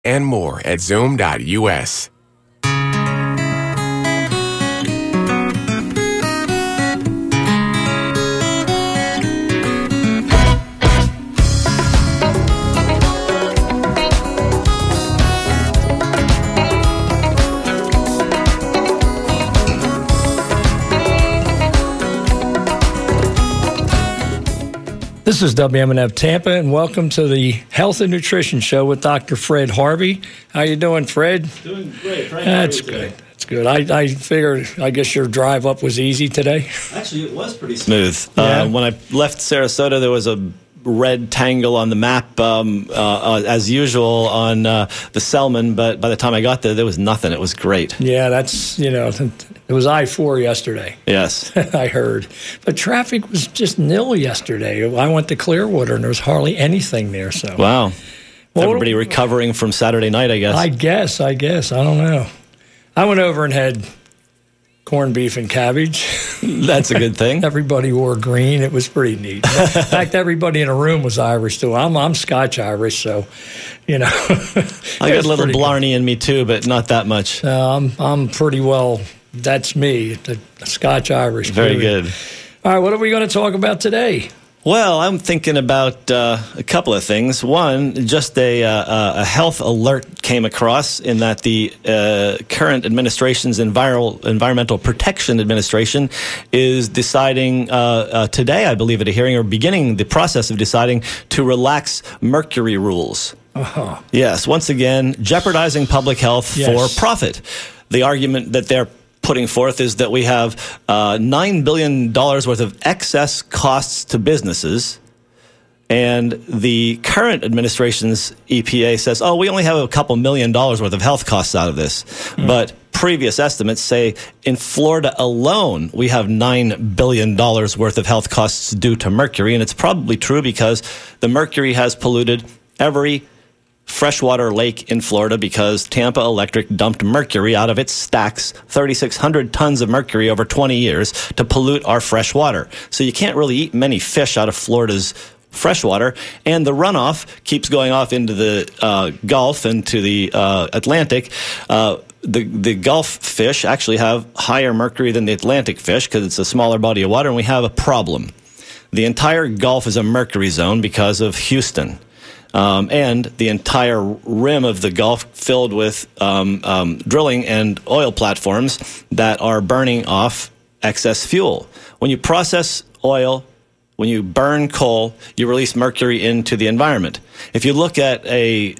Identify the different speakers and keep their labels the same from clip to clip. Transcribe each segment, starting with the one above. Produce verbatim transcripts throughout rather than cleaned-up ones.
Speaker 1: and more at zoom dot U S.
Speaker 2: This is W M N F Tampa, and welcome to the Health and Nutrition Show with Doctor Fred Harvey. How you doing, Fred?
Speaker 3: Doing great. Frank,
Speaker 2: That's good. That's good. I, I figured, I guess your drive up was easy today.
Speaker 3: Actually, it was pretty smooth.
Speaker 2: Yeah.
Speaker 3: Uh, when I left Sarasota, there was a red tangle on the map, um, uh, uh, as usual, on uh, the Selman, but by the time I got there, there was nothing. It was great.
Speaker 2: Yeah, that's, you know, it was I four yesterday.
Speaker 3: Yes.
Speaker 2: I heard. But traffic was just nil yesterday. I went to Clearwater, and there was hardly anything there. So
Speaker 3: Wow.
Speaker 2: Well,
Speaker 3: Everybody recovering from Saturday night, I guess.
Speaker 2: I guess, I guess. I don't know. I went over and had corned beef and cabbage.
Speaker 3: That's a good thing.
Speaker 2: Everybody wore green. It was pretty neat. In fact, everybody in the room was Irish, too. I'm I'm Scotch-Irish, so, you know.
Speaker 3: I got a little Blarney in me, too, but not that much.
Speaker 2: Uh, I'm, I'm pretty well, that's me, the Scotch-Irish.
Speaker 3: Very
Speaker 2: period.
Speaker 3: good.
Speaker 2: All right, what are we going to talk about today?
Speaker 3: Well, I'm thinking about uh, a couple of things. One, just a, uh, a health alert came across in that the uh, current administration's Enviro- Environmental Protection Administration is deciding uh, uh, today, I believe, at a hearing, or beginning the process of deciding to relax mercury rules.
Speaker 2: Uh-huh.
Speaker 3: Yes, once again, jeopardizing public health
Speaker 2: Yes.
Speaker 3: for profit. The argument that they're putting forth is that we have uh, nine billion dollars worth of excess costs to businesses, and the current administration's E P A says, oh, we only have a couple million dollars worth of health costs out of this. Mm. But previous estimates say in Florida alone, we have nine billion dollars worth of health costs due to mercury, and it's probably true because the mercury has polluted every freshwater lake in Florida because Tampa Electric dumped mercury out of its stacks, thirty-six hundred tons of mercury over twenty years to pollute our fresh water. So you can't really eat many fish out of Florida's freshwater, and the runoff keeps going off into the uh, Gulf and to the uh, Atlantic. Uh, the the Gulf fish actually have higher mercury than the Atlantic fish because it's a smaller body of water, and we have a problem. The entire Gulf is a mercury zone because of Houston. Um, and the entire rim of the Gulf filled with um, um, drilling and oil platforms that are burning off excess fuel. When you process oil, when you burn coal, you release mercury into the environment. If you look at a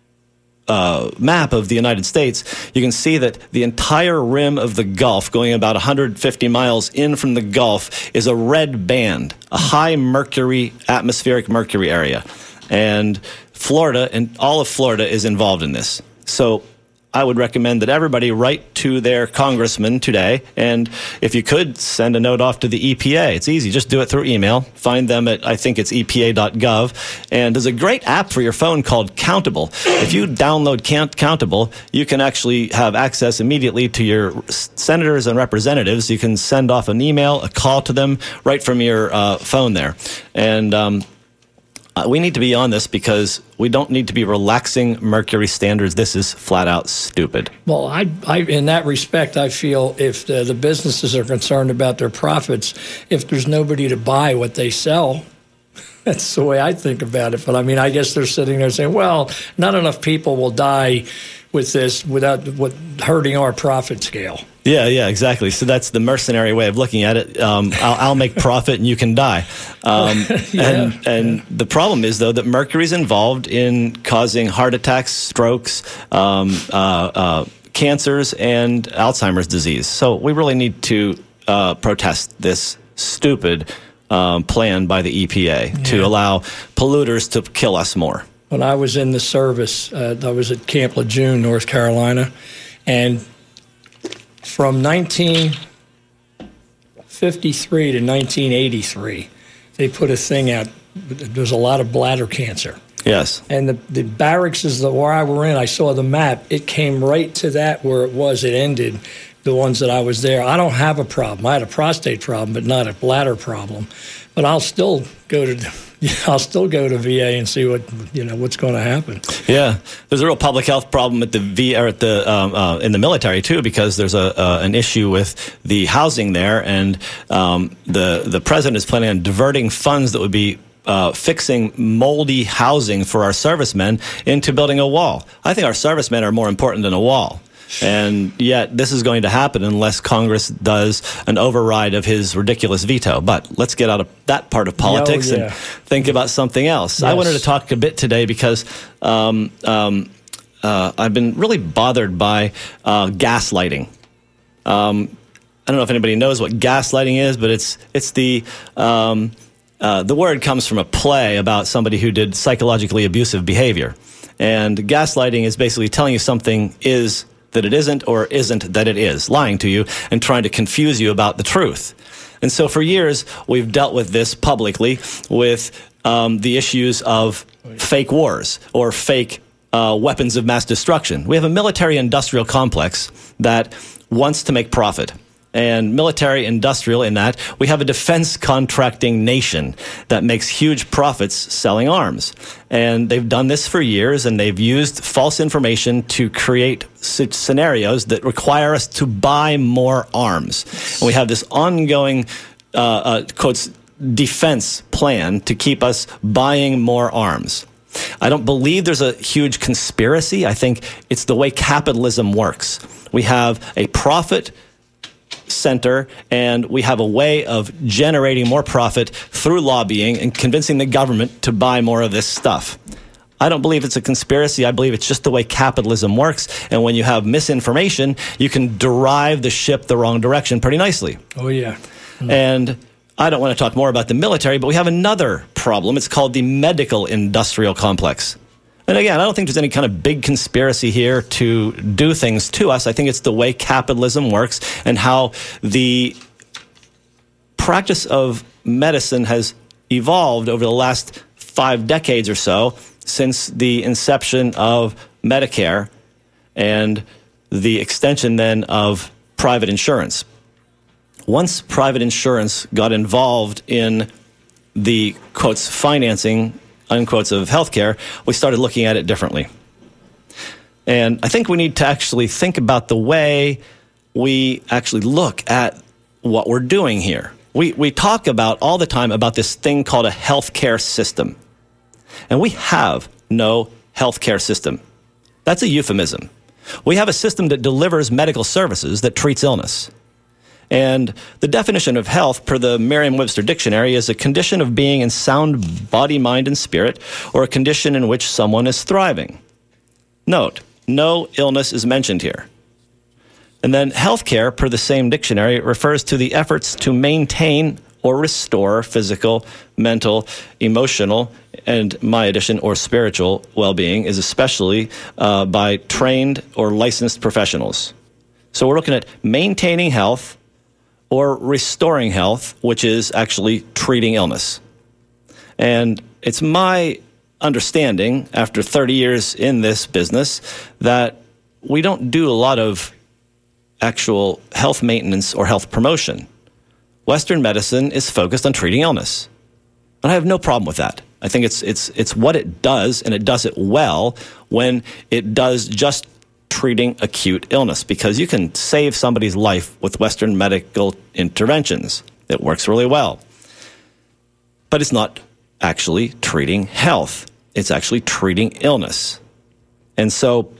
Speaker 3: uh, map of the United States, you can see that the entire rim of the Gulf, going about one hundred fifty miles in from the Gulf, is a red band, a high mercury, atmospheric mercury area. And Florida, and all of Florida is involved in this. So I would recommend that everybody write to their congressman today. And if you could, send a note off to the E P A. It's easy. Just do it through email. Find them at, I think it's E P A dot gov. And there's a great app for your phone called Countable. If you download Count- Countable, you can actually have access immediately to your senators and representatives. You can send off an email, a call to them right from your uh, phone there. And um Uh, we need to be on this because we don't need to be relaxing mercury standards. This is flat out stupid.
Speaker 2: Well, I, I, in that respect, I feel if the, the businesses are concerned about their profits, if there's nobody to buy what they sell, that's the way I think about it. But I mean, I guess they're sitting there saying, well, not enough people will die with this without what, hurting our profit scale.
Speaker 3: Yeah, yeah, exactly. So that's the mercenary way of looking at it. Um, I'll, I'll make profit and you can die. Um,
Speaker 2: yeah,
Speaker 3: and and
Speaker 2: yeah.
Speaker 3: the problem is, though, that mercury's involved in causing heart attacks, strokes, um, uh, uh, cancers, and Alzheimer's disease. So we really need to uh, protest this stupid um, plan by the E P A
Speaker 2: yeah.
Speaker 3: to allow polluters to kill us more.
Speaker 2: When I was in the service, uh, I was at Camp Lejeune, North Carolina, and from nineteen fifty-three to nineteen eighty-three, they put a thing out. There's a lot of bladder cancer.
Speaker 3: Yes.
Speaker 2: And the, the barracks is the where I were in. I saw the map. It came right to that where it was. It ended. The ones that I was there. I don't have a problem. I had a prostate problem, but not a bladder problem. but I'll still go to I'll still go to V A and see what you know what's going to happen.
Speaker 3: Yeah, there's a real public health problem at the V or at the um, uh, in the military too, because there's a uh, an issue with the housing there, and um, the the president is planning on diverting funds that would be uh, fixing moldy housing for our servicemen into building a wall. I think our servicemen are more important than a wall. And yet this is going to happen unless Congress does an override of his ridiculous veto. But let's get out of that part of politics oh, yeah. and think about something else. Yes. I wanted to talk a bit today because um, um, uh, I've been really bothered by uh, gaslighting. Um, I don't know if anybody knows what gaslighting is, but it's it's the um, uh, the word comes from a play about somebody who did psychologically abusive behavior. And gaslighting is basically telling you something is that it isn't, or isn't that it is, lying to you and trying to confuse you about the truth. And so for years, we've dealt with this publicly with um, the issues of fake wars or fake uh, weapons of mass destruction. We have a military-industrial complex that wants to make profit. And military-industrial in that, we have a defense contracting nation that makes huge profits selling arms. And they've done this for years, and they've used false information to create scenarios that require us to buy more arms. And we have this ongoing, uh, uh, quotes, defense plan to keep us buying more arms. I don't believe there's a huge conspiracy. I think it's the way capitalism works. We have a profit center, and we have a way of generating more profit through lobbying and convincing the government to buy more of this stuff. I don't believe it's a conspiracy. I believe it's just the way capitalism works. And when you have misinformation, you can drive the ship the wrong direction pretty nicely.
Speaker 2: Oh, yeah. Mm.
Speaker 3: And I don't want to talk more about the military, but we have another problem. It's called the medical industrial complex. And again, I don't think there's any kind of big conspiracy here to do things to us. I think it's the way capitalism works and how the practice of medicine has evolved over the last five decades or so since the inception of Medicare and the extension then of private insurance. Once private insurance got involved in the, quotes, financing unquotes of healthcare, we started looking at it differently. And I think we need to actually think about the way we actually look at what we're doing here. We we talk about all the time about this thing called a healthcare system. And we have no healthcare system. That's a euphemism. We have a system that delivers medical services that treats illness. And the definition of health, per the Merriam-Webster Dictionary, is a condition of being in sound body, mind, and spirit, or a condition in which someone is thriving. Note, no illness is mentioned here. And then healthcare, per the same dictionary, refers to the efforts to maintain or restore physical, mental, emotional, and my addition, or spiritual well-being, is especially uh, by trained or licensed professionals. So we're looking at maintaining health, or restoring health, which is actually treating illness. And it's my understanding, after thirty years in this business, that we don't do a lot of actual health maintenance or health promotion. Western medicine is focused on treating illness. And I have no problem with that. I think it's it's it's what it does, and it does it well when it does just treating acute illness, because you can save somebody's life with Western medical interventions. It works really well. But it's not actually treating health. It's actually treating illness. And so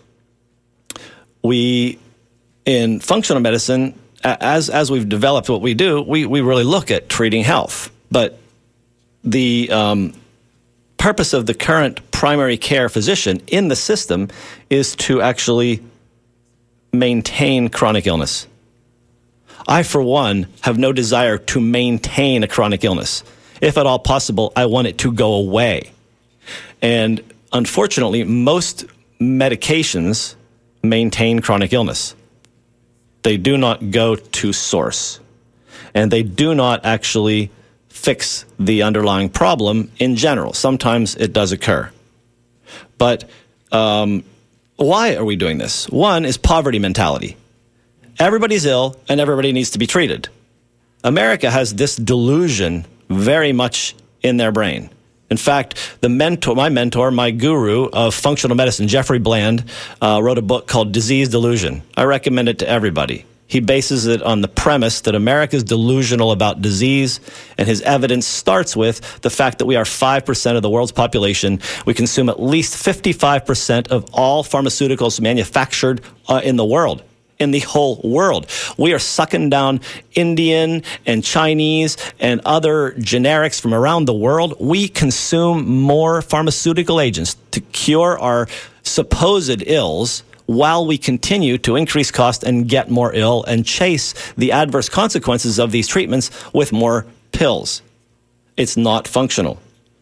Speaker 3: we, in functional medicine, as as we've developed what we do, we, we really look at treating health. But the um, purpose of the current primary care physician in the system is to actually maintain chronic illness. I, for one, have no desire to maintain a chronic illness. If at all possible, I want it to go away. And unfortunately, most medications maintain chronic illness. They do not go to source. And they do not actually fix the underlying problem in general. Sometimes it does occur. But um, why are we doing this? One is poverty mentality. Everybody's ill and everybody needs to be treated. America has this delusion very much in their brain. In fact, the mentor, my mentor, my guru of functional medicine, Jeffrey Bland, uh, wrote a book called Disease Delusion. I recommend it to everybody. He bases it on the premise that America is delusional about disease, and his evidence starts with the fact that we are five percent of the world's population. We consume at least fifty-five percent of all pharmaceuticals manufactured uh, in the world. In the whole world. We are sucking down Indian and Chinese and other generics from around the world. We consume more pharmaceutical agents to cure our supposed ills while we continue to increase cost and get more ill and chase the adverse consequences of these treatments with more pills. It's not functional.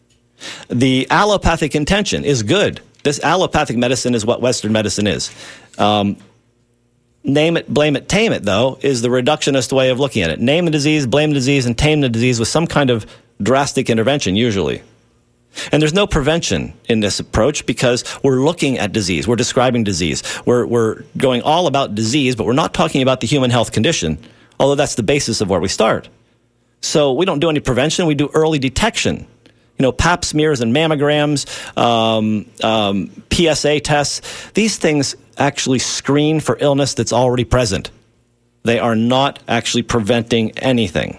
Speaker 3: The allopathic intention is good. This allopathic medicine is what Western medicine is. Um, Name it, blame it, tame it, though, is the reductionist way of looking at it. Name the disease, blame the disease, and tame the disease with some kind of drastic intervention, usually. And there's no prevention in this approach because we're looking at disease. We're describing disease. We're, we're going all about disease, but we're not talking about the human health condition, although that's the basis of where we start. So we don't do any prevention. We do early detection. You know, pap smears and mammograms, um, um, P S A tests, these things actually screen for illness that's already present. They are not actually preventing anything.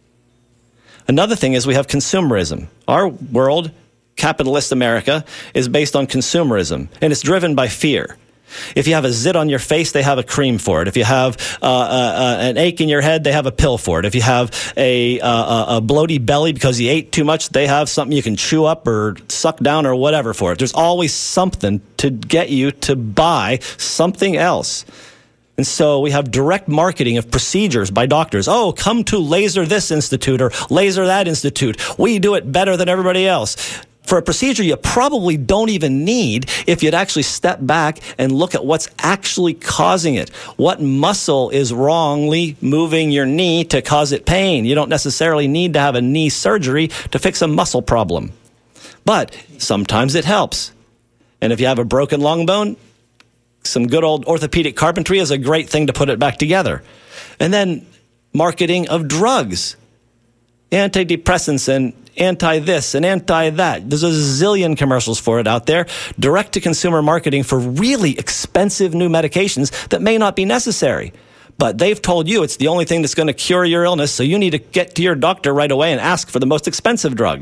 Speaker 3: Another thing is we have consumerism. Our world, capitalist America, is based on consumerism, and it's driven by fear. If you have a zit on your face, they have a cream for it. If you have uh, uh, an ache in your head, they have a pill for it. If you have a, uh, a bloaty belly because you ate too much, they have something you can chew up or suck down or whatever for it. There's always something to get you to buy something else. And so we have direct marketing of procedures by doctors. Oh, come to Laser this institute or Laser that institute. We do it better than everybody else. For a procedure you probably don't even need if you'd actually step back and look at what's actually causing it. What muscle is wrongly moving your knee to cause it pain? You don't necessarily need to have a knee surgery to fix a muscle problem. But sometimes it helps. And if you have a broken long bone, some good old orthopedic carpentry is a great thing to put it back together. And then marketing of drugs. Antidepressants and anti-this and anti-that. There's a zillion commercials for it out there. Direct-to-consumer marketing for really expensive new medications that may not be necessary. But they've told you it's the only thing that's going to cure your illness, so you need to get to your doctor right away and ask for the most expensive drug.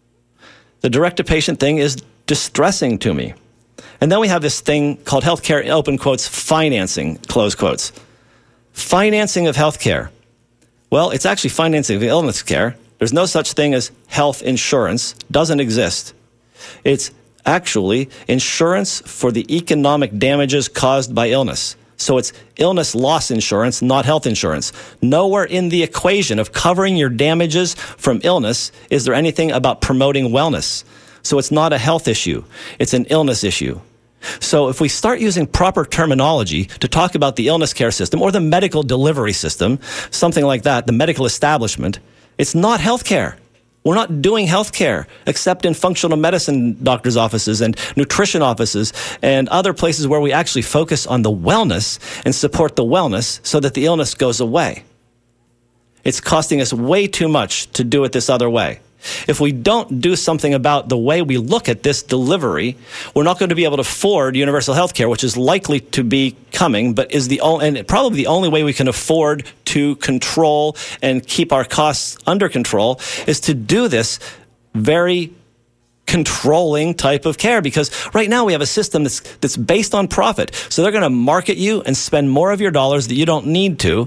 Speaker 3: The direct-to-patient thing is distressing to me. And then we have this thing called healthcare, open quotes, financing, close quotes. Financing of healthcare. Well, it's actually financing of illness care. There's no such thing as health insurance. Doesn't exist. It's actually insurance for the economic damages caused by illness. So it's illness loss insurance, not health insurance. Nowhere in the equation of covering your damages from illness is there anything about promoting wellness. So it's not a health issue. It's an illness issue. So if we start using proper terminology to talk about the illness care system or the medical delivery system, something like that, the medical establishment, it's not healthcare. We're not doing healthcare except in functional medicine doctors' offices and nutrition offices and other places where we actually focus on the wellness and support the wellness so that the illness goes away. It's costing us way too much to do it this other way. If we don't do something about the way we look at this delivery, we're not going to be able to afford universal health care, which is likely to be coming, but is the only, and probably the only way we can afford to control and keep our costs under control is to do this very controlling type of care, because right now we have a system that's that's based on profit. So they're going to market you and spend more of your dollars that you don't need to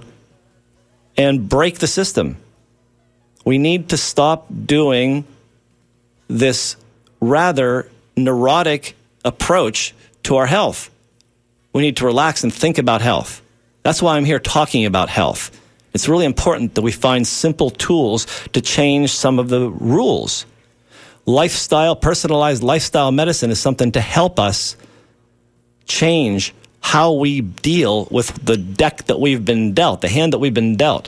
Speaker 3: and break the system. We need to stop doing this rather neurotic approach to our health. We need to relax and think about health. That's why I'm here talking about health. It's really important that we find simple tools to change some of the rules. Lifestyle, personalized lifestyle medicine is something to help us change how we deal with the deck that we've been dealt, the hand that we've been dealt.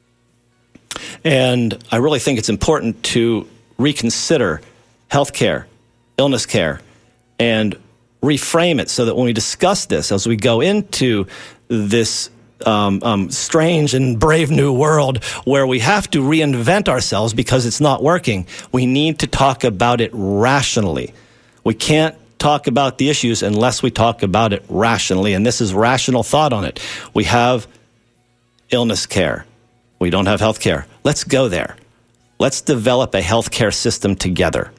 Speaker 3: And I really think it's important to reconsider healthcare, illness care, and reframe it so that when we discuss this, as we go into this um, um, strange and brave new world where we have to reinvent ourselves because it's not working. We need to talk about it rationally. We can't talk about the issues unless we talk about it rationally, and this is rational thought on it. We have illness care. We don't have health care. Let's go there. Let's develop a health care system together.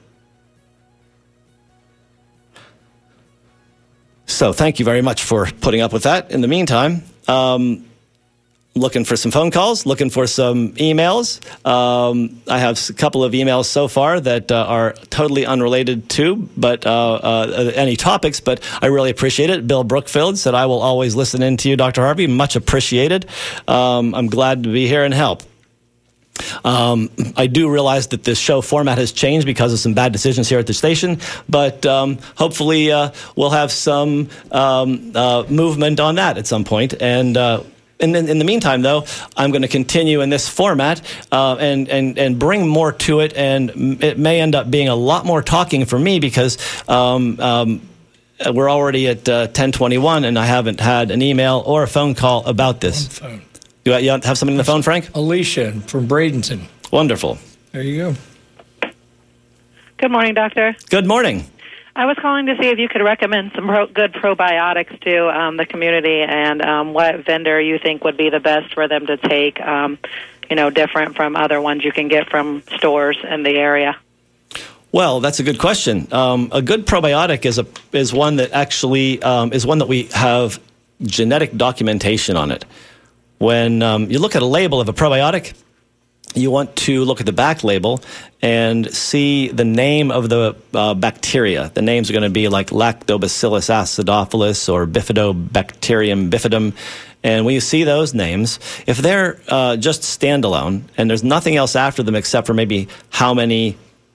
Speaker 3: So thank you very much for putting up with that. In the meantime, um, looking for some phone calls, looking for some emails. Um, I have a couple of emails so far that uh, are totally unrelated to but uh, uh, any topics, but I really appreciate it. Bill Brookfield said, I will always listen in to you, Doctor Harvey. Much appreciated. Um, I'm glad to be here and help. Um, I do realize that this show format has changed because of some bad decisions here at the station, but um, hopefully uh, we'll have some um, uh, movement on that at some point. And uh, in, in the meantime, though, I'm going to continue in this format uh, and, and, and bring more to it, and it may end up being a lot more talking for me because um, um, we're already at uh, ten twenty-one, and I haven't had an email or a phone call about this.
Speaker 2: Phone.
Speaker 3: You have something on the phone, Frank?
Speaker 2: Alicia from Bradenton.
Speaker 3: Wonderful.
Speaker 2: There you go.
Speaker 4: Good morning, Doctor.
Speaker 3: Good morning.
Speaker 4: I was calling to see if you could recommend some pro- good probiotics to um, the community and um, what vendor you think would be the best for them to take, um, you know, different from other ones you can get from stores in the area.
Speaker 3: Well, that's a good question. Um, a good probiotic is a is one that actually um, is one that we have genetic documentation on it. When um, you look at a label of a probiotic, you want to look at the back label and see the name of the uh, bacteria. The names are going to be like Lactobacillus acidophilus or Bifidobacterium bifidum. And when you see those names, if they're uh, just standalone and there's nothing else after them except for maybe how many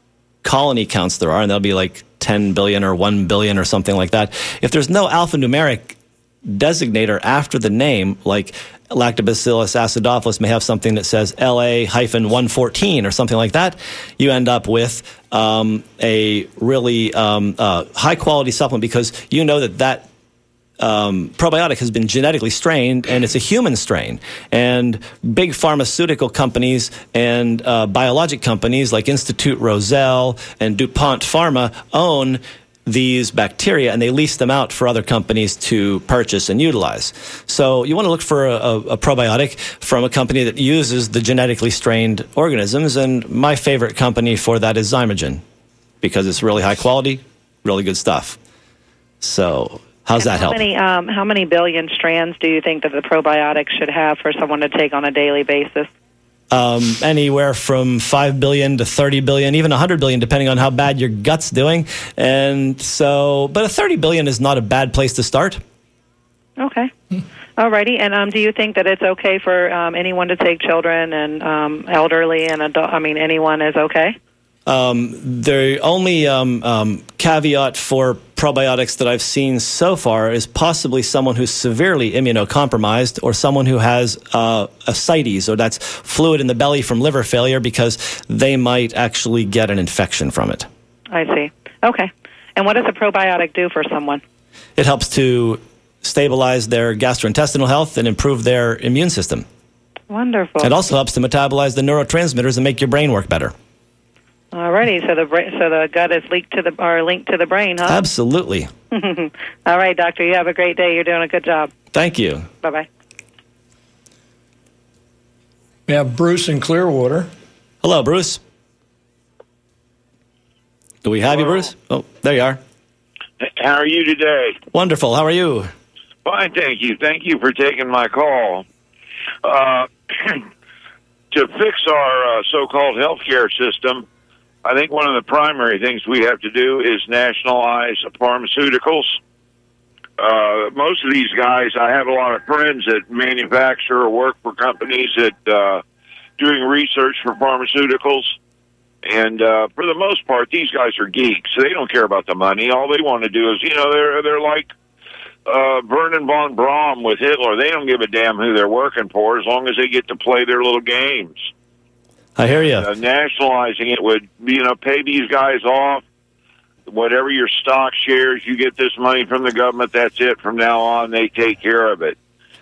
Speaker 3: colony counts there are, and there'll be like ten billion or one billion or something like that. If there's no alphanumeric designator after the name, like Lactobacillus acidophilus may have something that says L A one fourteen or something like that, you end up with um, a really um, uh, high-quality supplement because you know that that um, probiotic has been genetically strained and it's a human strain. And big pharmaceutical companies and uh, biologic companies like Institute Roselle and DuPont Pharma own these bacteria, and they lease them out for other companies to purchase and utilize. So you want to look for a, a, a probiotic from a company that uses the genetically strained organisms, and my favorite company for that is Zymogen, because it's really high quality, really good stuff. So how's
Speaker 4: and
Speaker 3: that
Speaker 4: how
Speaker 3: help?
Speaker 4: Many, um, how many billion strands do you think that the probiotics should have for someone to take on a daily basis?
Speaker 3: Um, anywhere from five billion to thirty billion, even one hundred billion, depending on how bad your gut's doing. And so, but a thirty billion is not a bad place to start.
Speaker 4: Okay. All righty. And um, do you think that it's okay for um, anyone to take children and um, elderly and adult? I mean, anyone is okay?
Speaker 3: Um, the only um, um, caveat for probiotics that I've seen so far is possibly someone who's severely immunocompromised or someone who has uh, ascites, or that's fluid in the belly from liver failure, because they might actually get an infection from it.
Speaker 4: I see. Okay. And what does a probiotic do for someone?
Speaker 3: It helps to stabilize their gastrointestinal health and improve their immune system.
Speaker 4: Wonderful.
Speaker 3: It also helps to metabolize the neurotransmitters and make your brain work better.
Speaker 4: Alrighty, so the bra- so the gut is linked to the or linked to the brain, huh?
Speaker 3: Absolutely.
Speaker 4: All right, doctor. You have a great day. You're doing a good job.
Speaker 3: Thank you.
Speaker 4: Bye bye.
Speaker 2: We have Bruce in Clearwater.
Speaker 3: Hello, Bruce. Do we have
Speaker 5: Hello.
Speaker 3: you, Bruce? Oh, there you are.
Speaker 5: How are you today?
Speaker 3: Wonderful. How are you?
Speaker 5: Fine, thank you. Thank you for taking my call. Uh, to fix our uh, so-called healthcare system, I think one of the primary things we have to do is nationalize pharmaceuticals. Uh, most of these guys, I have a lot of friends that manufacture or work for companies that uh, doing research for pharmaceuticals. And uh, for the most part, these guys are geeks. They don't care about the money. All they want to do is, you know, they're they're like uh, Vernon von Braun with Hitler. They don't give a damn who they're working for as long as they get to play their little games.
Speaker 3: I hear you.
Speaker 5: Uh, nationalizing it would, you know, pay these guys off. Whatever your stock shares, you get this money from the government. That's it. From now on, they take care of it.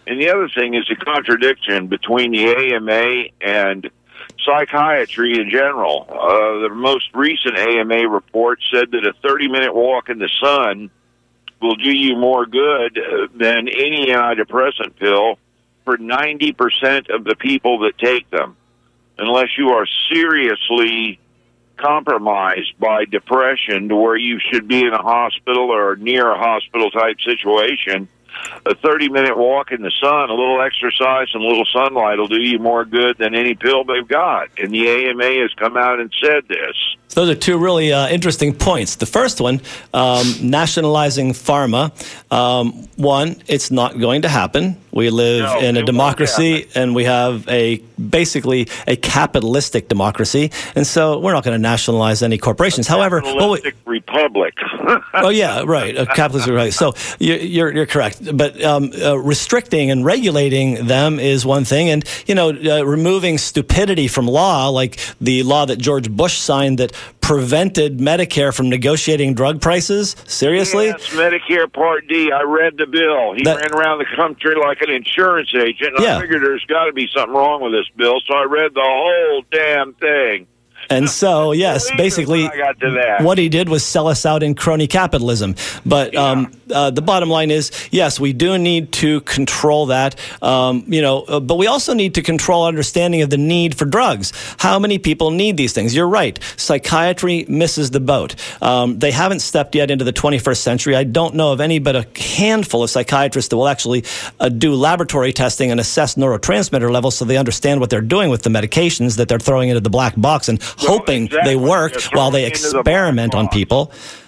Speaker 5: And the other thing is the contradiction between the A M A and psychiatry in general. Uh, the most recent A M A report said that a thirty-minute walk in the sun will do you more good uh, than any antidepressant pill for ninety percent of the people that take them, unless you are seriously compromised by depression to where you should be in a hospital or near a hospital type situation. A thirty-minute walk in the sun, a little exercise, and a little sunlight will do you more good than any pill they've got. And the A M A has come out and said this.
Speaker 3: Those are two really uh, interesting points. The first one, um, nationalizing pharma. Um, one, it's not going to happen. We live
Speaker 5: No,
Speaker 3: in a
Speaker 5: it
Speaker 3: democracy,
Speaker 5: won't happen.
Speaker 3: and we have a basically a capitalistic democracy, and so we're not going to nationalize any corporations. However, well, we-
Speaker 5: Capitalistic republic.
Speaker 3: oh yeah, right, a capitalist right. So you- you're you're correct, but um, uh, restricting and regulating them is one thing, and you know, uh, removing stupidity from law, like the law that George Bush signed that prevented Medicare from negotiating drug prices. Seriously?
Speaker 5: Yes, Medicare Part D. I read the bill. He
Speaker 3: That-
Speaker 5: ran around the country like an insurance agent, and
Speaker 3: Yeah.
Speaker 5: I figured there's got to be something wrong with this bill, so I read the whole damn thing.
Speaker 3: And so, yes,
Speaker 5: Believe it
Speaker 3: basically,
Speaker 5: when I got to that.
Speaker 3: what he did was sell us out in crony capitalism. But um, uh, the bottom line is, yes, we do need to control that. Um, you know, uh, but we also need to control understanding of the need for drugs. How many people need these things? You're right. Psychiatry misses the boat. Um, they haven't stepped yet into the twenty-first century. I don't know of any but a handful of psychiatrists that will actually uh, do laboratory testing and assess neurotransmitter levels so they understand what they're doing with the medications that they're throwing into the black box and hoping
Speaker 5: exactly.
Speaker 3: they work
Speaker 5: They're
Speaker 3: while they
Speaker 5: throwing into the
Speaker 3: experiment
Speaker 5: black
Speaker 3: on
Speaker 5: box.
Speaker 3: people.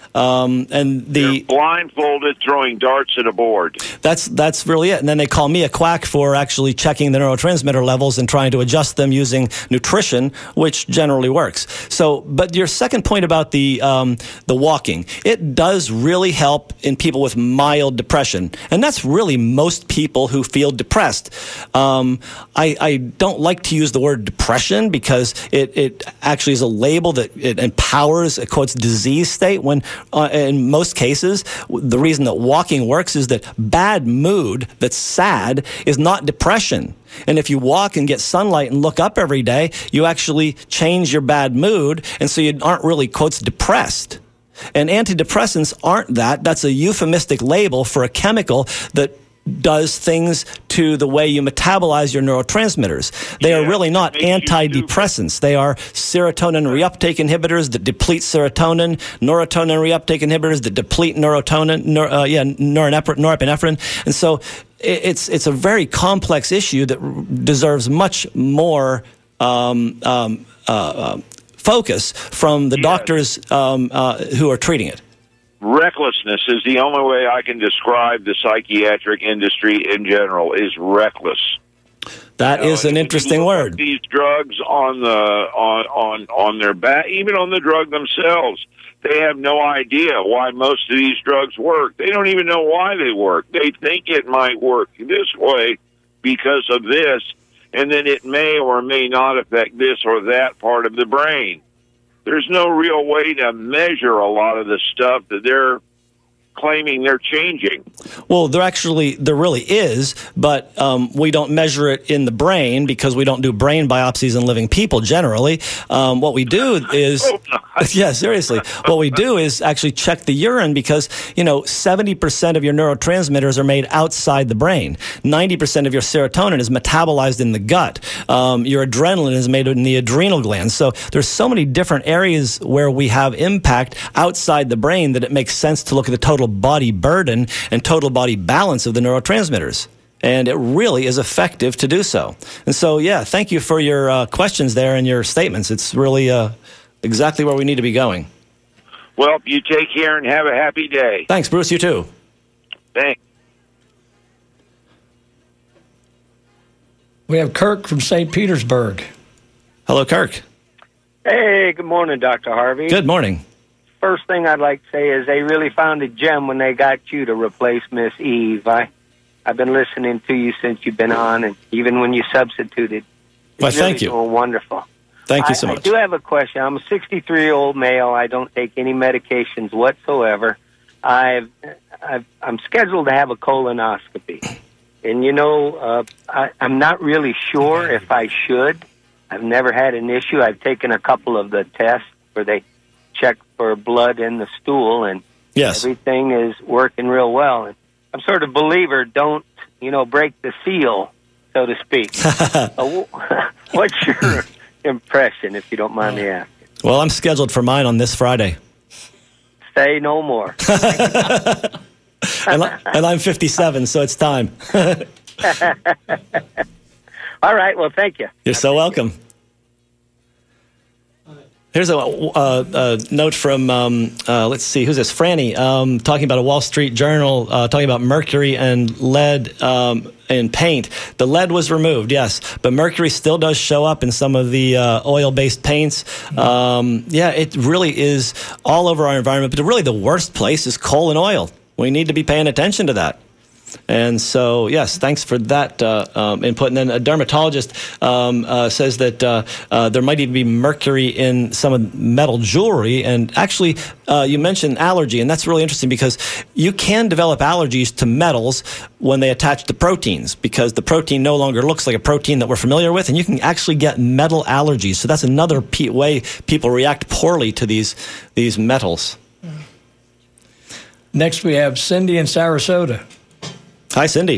Speaker 3: Um, and the
Speaker 5: You're blindfolded throwing darts at a board.
Speaker 3: that's that's really it. And then they call me a quack for actually checking the neurotransmitter levels and trying to adjust them using nutrition, which generally works. So, but your second point about the um, the walking, it does really help in people with mild depression, and that's really most people who feel depressed. Um, I, I don't like to use the word depression because it it actually is a label that it empowers a quotes disease state when. Uh, in most cases, the reason that walking works is that bad mood that's sad is not depression. And if you walk and get sunlight and look up every day, you actually change your bad mood, and so you aren't really, quotes, depressed. And antidepressants aren't that. That's a euphemistic label for a chemical that does things to the way you metabolize your neurotransmitters. They
Speaker 5: Yeah,
Speaker 3: are really not
Speaker 5: it makes you
Speaker 3: antidepressants. They are serotonin reuptake inhibitors that deplete serotonin, neurotonin reuptake inhibitors that deplete neurotonin, neur, uh, yeah, norepinephrine, norepinephrine. And so it, it's it's a very complex issue that r- deserves much more um, um, uh, uh, focus from the
Speaker 5: Yeah.
Speaker 3: doctors um, uh, who are treating it.
Speaker 5: Recklessness is the only way I can describe the psychiatric industry in general, is reckless.
Speaker 3: That
Speaker 5: You know,
Speaker 3: is an
Speaker 5: and when you
Speaker 3: interesting
Speaker 5: look
Speaker 3: word.
Speaker 5: up these drugs on the on on on their back, even on the drug themselves, they have no idea why most of these drugs work. They don't even know why they work. They think it might work this way because of this, and then it may or may not affect this or that part of the brain. There's no real way to measure a lot of the stuff that they're claiming they're changing.
Speaker 3: Well, there actually, there really is, but um, we don't measure it in the brain because we don't do brain biopsies in living people generally. Um, what we do is, yeah, seriously, what we do is actually check the urine because, you know, seventy percent of your neurotransmitters are made outside the brain. ninety percent of your serotonin is metabolized in the gut. Um, your adrenaline is made in the adrenal glands. So there's so many different areas where we have impact outside the brain that it makes sense to look at the total body burden and total body balance of the neurotransmitters. And it really is effective to do so. And so, yeah, thank you for your uh, questions there and your statements. It's really uh, exactly where we need to be going.
Speaker 5: Well, you take care and have a happy day.
Speaker 3: Thanks, Bruce. You too.
Speaker 5: Thanks.
Speaker 2: We have Kirk from Saint Petersburg.
Speaker 3: Hello, Kirk.
Speaker 6: Hey, good morning, Doctor Harvey.
Speaker 3: Good morning.
Speaker 6: First thing I'd like to say is they really found a gem when they got you to replace Miss Eve. I, I've been listening to you since you've been on, and even when you substituted. It's
Speaker 3: Well,
Speaker 6: really
Speaker 3: thank you.
Speaker 6: doing wonderful.
Speaker 3: Thank you
Speaker 6: I,
Speaker 3: so much.
Speaker 6: I do have a question. I'm a sixty-three-year-old male. I don't take any medications whatsoever. I've, I've, I'm scheduled to have a colonoscopy And, you know, uh, I, I'm not really sure if I should. I've never had an issue. I've taken a couple of the tests where they check for blood in the stool, and
Speaker 3: Yes.
Speaker 6: everything is working real well. And I'm sort of a believer, don't, you know, break the seal, so to speak. uh, what's your impression, if you don't mind me asking?
Speaker 3: Well, I'm scheduled for mine on this Friday.
Speaker 6: Say no more.
Speaker 3: and, I, and I'm fifty-seven, so it's time.
Speaker 6: All right. Well, thank you.
Speaker 3: You're so welcome. Here's a, uh, a note from, um, uh, let's see, who's this? Franny, um, talking about a Wall Street Journal, uh, talking about mercury and lead um, in paint. The lead was removed, yes, but mercury still does show up in some of the uh, oil-based paints. Um, yeah, it really is all over our environment, but really the worst place is coal and oil. We need to be paying attention to that. And so, yes, thanks for that uh, um, input. And then a dermatologist um, uh, says that uh, uh, there might even be mercury in some of metal jewelry. And actually, uh, you mentioned allergy, and that's really interesting because you can develop allergies to metals when they attach to proteins, because the protein no longer looks like a protein that we're familiar with, and you can actually get metal allergies. So that's another pe- way people react poorly to these these metals.
Speaker 2: Next, we have Cindy in Sarasota.
Speaker 3: Hi, Cindy.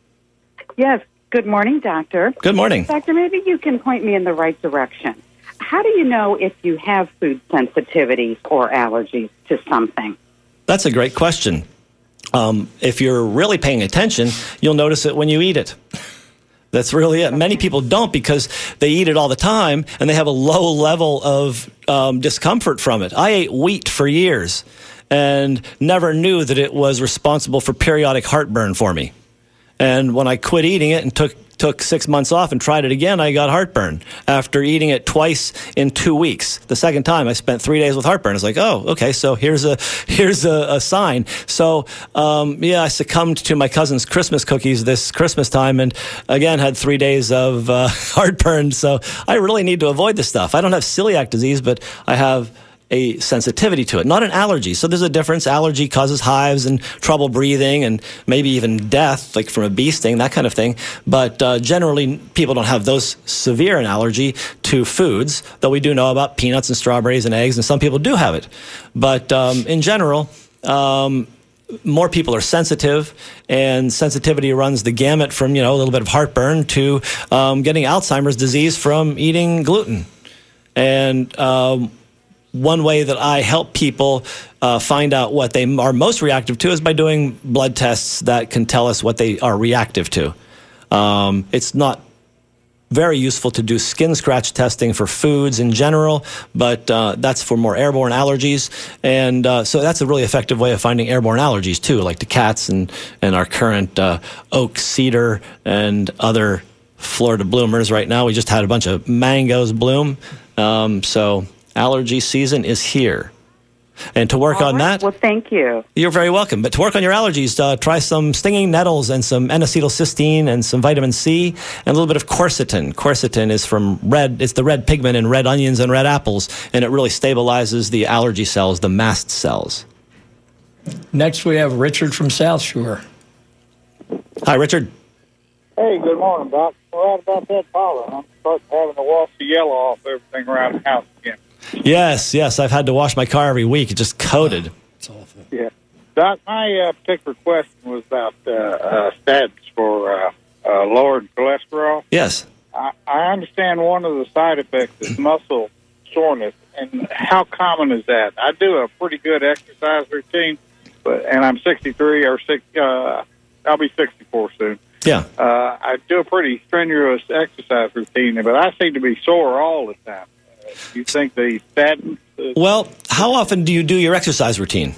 Speaker 7: Yes. Good morning, Doctor.
Speaker 3: Good morning.
Speaker 7: Doctor, maybe you can point me in the right direction. How do you know if you have food sensitivities or allergies to something?
Speaker 3: That's a great question. Um, if you're really paying attention, you'll notice it when you eat it. That's really it. Many people don't because they eat it all the time and they have a low level of um, discomfort from it. I ate wheat for years and never knew that it was responsible for periodic heartburn for me. And when I quit eating it and took took six months off and tried it again, I got heartburn after eating it twice in two weeks. The second time, I spent three days with heartburn. I was like, oh, okay, so here's a here's a, a sign. So, um, yeah, I succumbed to my cousin's Christmas cookies this Christmas time and, again, had three days of uh, heartburn. So I really need to avoid this stuff. I don't have celiac disease, but I have a sensitivity to it, not an allergy. So there's a difference. Allergy causes hives and trouble breathing and maybe even death, like from a bee sting, that kind of thing. But uh, generally, people don't have those severe an allergy to foods, though we do know about peanuts and strawberries and eggs, and some people do have it. But um, in general, um, more people are sensitive, and sensitivity runs the gamut from, you know, a little bit of heartburn to um, getting Alzheimer's disease from eating gluten. And um, one way that I help people uh, find out what they are most reactive to is by doing blood tests that can tell us what they are reactive to. Um, it's not very useful to do skin scratch testing for foods in general, but uh, that's for more airborne allergies. And uh, so that's a really effective way of finding airborne allergies, too, like to cats and, and our current uh, oak, cedar, and other Florida bloomers right now. We just had a bunch of mangoes bloom. Um, so allergy season is here. And to work
Speaker 7: All
Speaker 3: on
Speaker 7: right.
Speaker 3: that...
Speaker 7: Well, thank you.
Speaker 3: You're very welcome. But to work on your allergies, uh, try some stinging nettles and some N-acetylcysteine and some vitamin C and a little bit of quercetin. Quercetin is from red, it's the red pigment in red onions and red apples, and it really stabilizes the allergy cells, the mast cells.
Speaker 2: Next, we have Richard from South Shore.
Speaker 3: Hi, Richard.
Speaker 8: Hey, good morning, Doc. Right about that pollen. I'm starting having to wash the yellow off everything around the house again.
Speaker 3: Yes, yes. I've had to wash my car every week. It's just coated.
Speaker 2: It's awful.
Speaker 8: Yeah. Doc, my uh, particular question was about uh, uh, statins for uh, uh, lowered cholesterol.
Speaker 3: Yes.
Speaker 8: I, I understand one of the side effects is muscle soreness. And how common is that? I do a pretty good exercise routine, but and I'm sixty-three or six. Uh, I'll be sixty-four soon.
Speaker 3: Yeah.
Speaker 8: Uh, I do a pretty strenuous exercise routine, but I seem to be sore all the time. Uh, you think the statins? Uh,
Speaker 3: Well, how often do you do your exercise routine?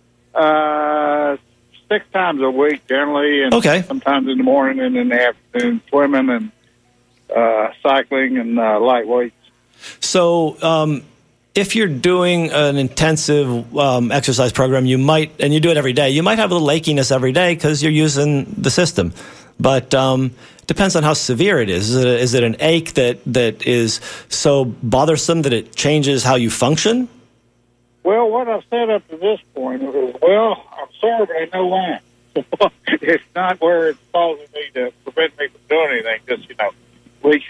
Speaker 8: uh, six times a week generally, and
Speaker 3: Okay.
Speaker 8: sometimes in the morning and in the afternoon, swimming and uh, cycling and uh, light weights.
Speaker 3: So, um, if you're doing an intensive um, exercise program, you might, and you do it every day, you might have a little achiness every day because you're using the system. But um, it depends on how severe it is. Is it, a, is it an ache that, that is so bothersome that it changes how you function?
Speaker 8: Well, what I've said up to this point is, well, I'm sore, but I know why. It's not where it's causing me to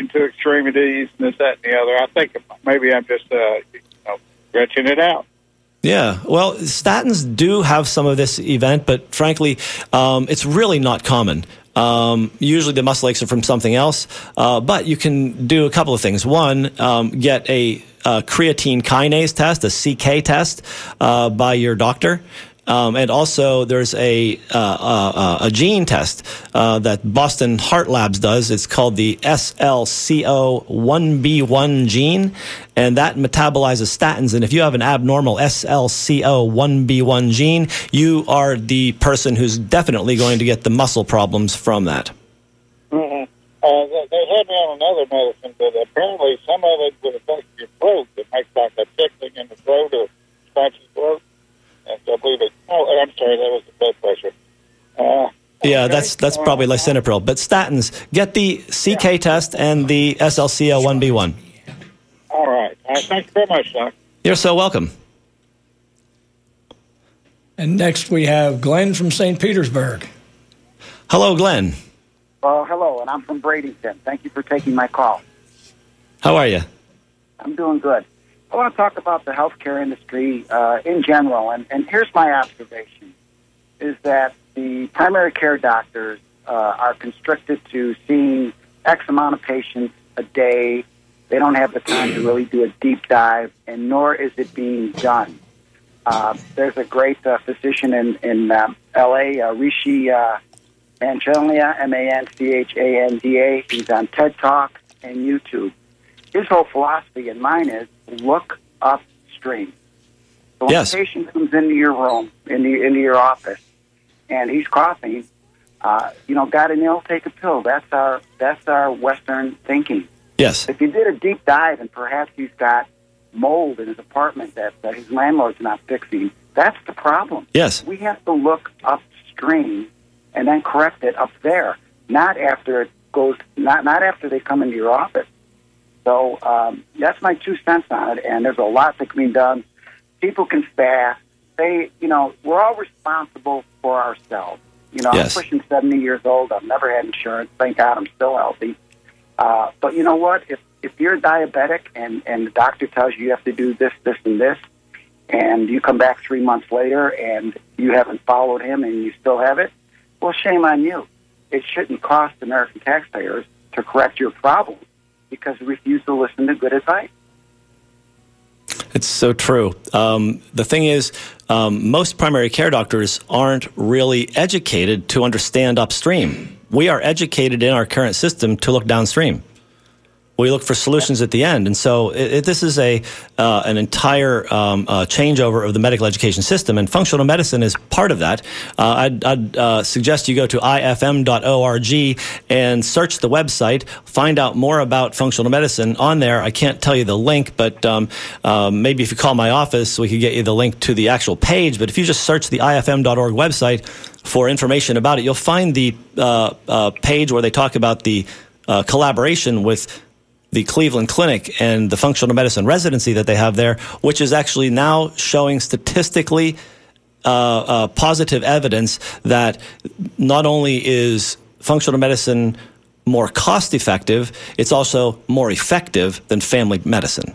Speaker 8: pushing to extremities and this, that, and the other. I think maybe I'm just, uh, you know, stretching it out.
Speaker 3: Yeah, well, statins do have some of this event, but frankly, um, it's really not common. Um, usually the muscle aches are from something else, uh, but you can do a couple of things. One, um, get a, a creatine kinase test, a C K test, uh, by your doctor. Um, and also, there's a uh, uh, a gene test uh, that Boston Heart Labs does. It's called the S L C O one B one gene, and that metabolizes statins. And if you have an abnormal S L C O one B one gene, you are the person who's definitely going to get the muscle problems from that.
Speaker 8: Mm-hmm. Uh, they, they had me on another medicine, but apparently some of it would affect your throat. It makes like a tickling in the throat or scratchy throat. And so I believe it. Oh, I'm sorry, that was the blood pressure. Uh,
Speaker 3: yeah,
Speaker 8: okay.
Speaker 3: that's that's probably lisinopril. But statins, get the C K yeah. test and the S L C O one B one.
Speaker 8: All right. All right. Thank you very much, Doc.
Speaker 3: You're so welcome.
Speaker 2: And next we have Glenn from Saint Petersburg.
Speaker 3: Hello, Glenn.
Speaker 9: Uh, hello, and I'm from Bradenton. Thank you for taking my call.
Speaker 3: How are you?
Speaker 9: I'm doing good. I want to talk about the healthcare industry uh, in general, and, and here's my observation, is that the primary care doctors uh, are constricted to seeing X amount of patients a day. They don't have the time to really do a deep dive, and nor is it being done. Uh, there's a great uh, physician in, in um, L A, uh, Rishi uh, Manchanda, M A N C H A N D A. He's on TED Talk and YouTube. His whole philosophy and mine is look upstream. So when
Speaker 3: yes.
Speaker 9: a patient comes into your room, into, into your office, and he's coughing, uh, you know, got an ill, take a pill. That's our that's our Western thinking.
Speaker 3: Yes.
Speaker 9: If you did a deep dive and perhaps he's got mold in his apartment that uh, his landlord's not fixing, that's the problem.
Speaker 3: Yes.
Speaker 9: We have to look upstream and then correct it up there, not after it goes, not not after they come into your office. So um, that's my two cents on it, and there's a lot that can be done. People can fast. They, you know, we're all responsible for ourselves. You know,
Speaker 3: yes.
Speaker 9: I'm pushing seventy years old. I've never had insurance. Thank God I'm still healthy. Uh, but you know what? If if you're diabetic and, and the doctor tells you you have to do this, this, and this, and you come back three months later and you haven't followed him and you still have it, well, shame on you. It shouldn't cost American taxpayers to correct your problem because we refuse to listen to good advice.
Speaker 3: It's so true. Um, the thing is, um, most primary care doctors aren't really educated to understand upstream. We are educated in our current system to look downstream. We look for solutions at the end. And so it, it, this is a uh, an entire um, uh, changeover of the medical education system, and functional medicine is part of that. Uh, I'd, I'd uh, suggest you go to I F M dot org and search the website, find out more about functional medicine. On there, I can't tell you the link, but um, uh, maybe if you call my office, we could get you the link to the actual page. But if you just search the I F M dot org website for information about it, you'll find the uh, uh, page where they talk about the uh, collaboration with the Cleveland Clinic and the functional medicine residency that they have there, which is actually now showing statistically uh, uh, positive evidence that not only is functional medicine more cost-effective, it's also more effective than family medicine.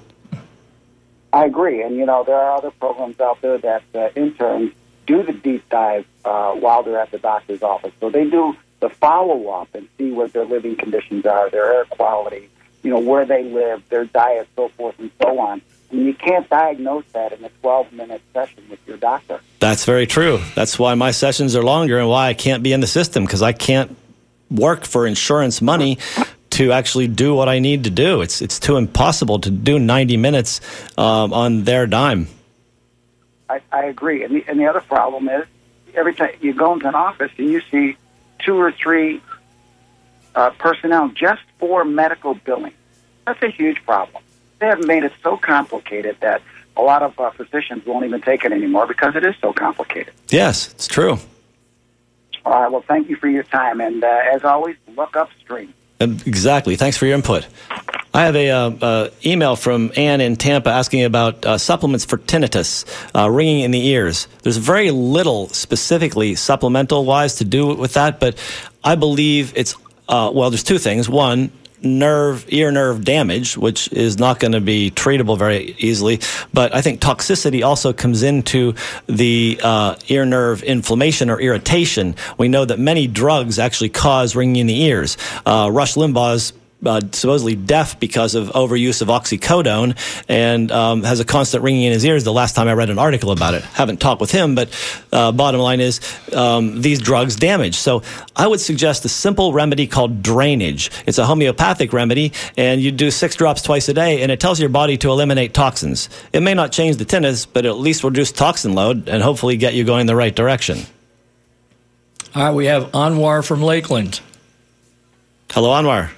Speaker 9: I agree. And, you know, there are other programs out there that uh, interns do the deep dive uh, while they're at the doctor's office. So they do the follow-up and see what their living conditions are, their air quality, you know, where they live, their diet, so forth and so on. And you can't diagnose that in a twelve-minute session with your doctor.
Speaker 3: That's very true. That's why my sessions are longer and why I can't be in the system, because I can't work for insurance money to actually do what I need to do. It's it's too impossible to do ninety minutes um, on their dime.
Speaker 9: I, I agree. And the, and the other problem is every time you go into an office and you see two or three Uh, personnel just for medical billing. That's a huge problem. They have made it so complicated that a lot of uh, physicians won't even take it anymore because it is so complicated.
Speaker 3: Yes, it's true.
Speaker 9: All right, well, thank you for your time. And uh, as always, look upstream.
Speaker 3: Exactly. Thanks for your input. I have a uh, uh, email from Ann in Tampa asking about uh, supplements for tinnitus, uh, ringing in the ears. There's very little specifically supplemental-wise to do with that, but I believe it's Uh, well, there's two things. One, nerve, ear nerve damage, which is not going to be treatable very easily. But I think toxicity also comes into the uh, ear nerve inflammation or irritation. We know that many drugs actually cause ringing in the ears. Uh, Rush Limbaugh's Uh, supposedly deaf because of overuse of oxycodone and um, has a constant ringing in his ears the last time I read an article about it. Haven't talked with him, but uh, bottom line is um, these drugs damage. So I would suggest a simple remedy called drainage. It's a homeopathic remedy, and you do six drops twice a day, and it tells your body to eliminate toxins. It may not change the tinnitus, but at least reduce toxin load and hopefully get you going in the right direction.
Speaker 2: All right, we have Anwar from Lakeland.
Speaker 3: Hello, Anwar.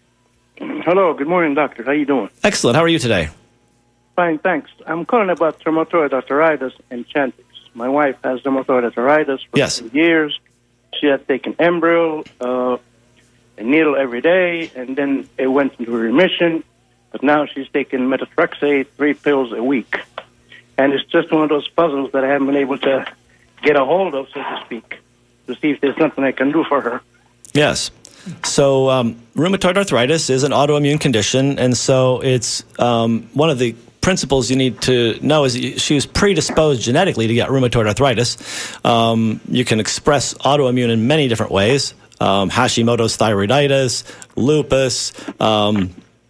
Speaker 10: Hello, good morning, doctor. How you doing?
Speaker 3: Excellent. How are you today?
Speaker 10: Fine, thanks. I'm calling about rheumatoid arthritis and Chantix. My wife has rheumatoid arthritis for
Speaker 3: yes.
Speaker 10: years. She had taken Enbrel, uh, a needle every day, and then it went into remission. But now she's taking methotrexate, three pills a week. And it's just one of those puzzles that I haven't been able to get a hold of, so to speak, to see if there's something I can do for her.
Speaker 3: Yes. So um, rheumatoid arthritis is an autoimmune condition, and so it's um, one of the principles you need to know is she was predisposed genetically to get rheumatoid arthritis. Um, you can express autoimmune in many different ways. Um, Hashimoto's thyroiditis, lupus, um,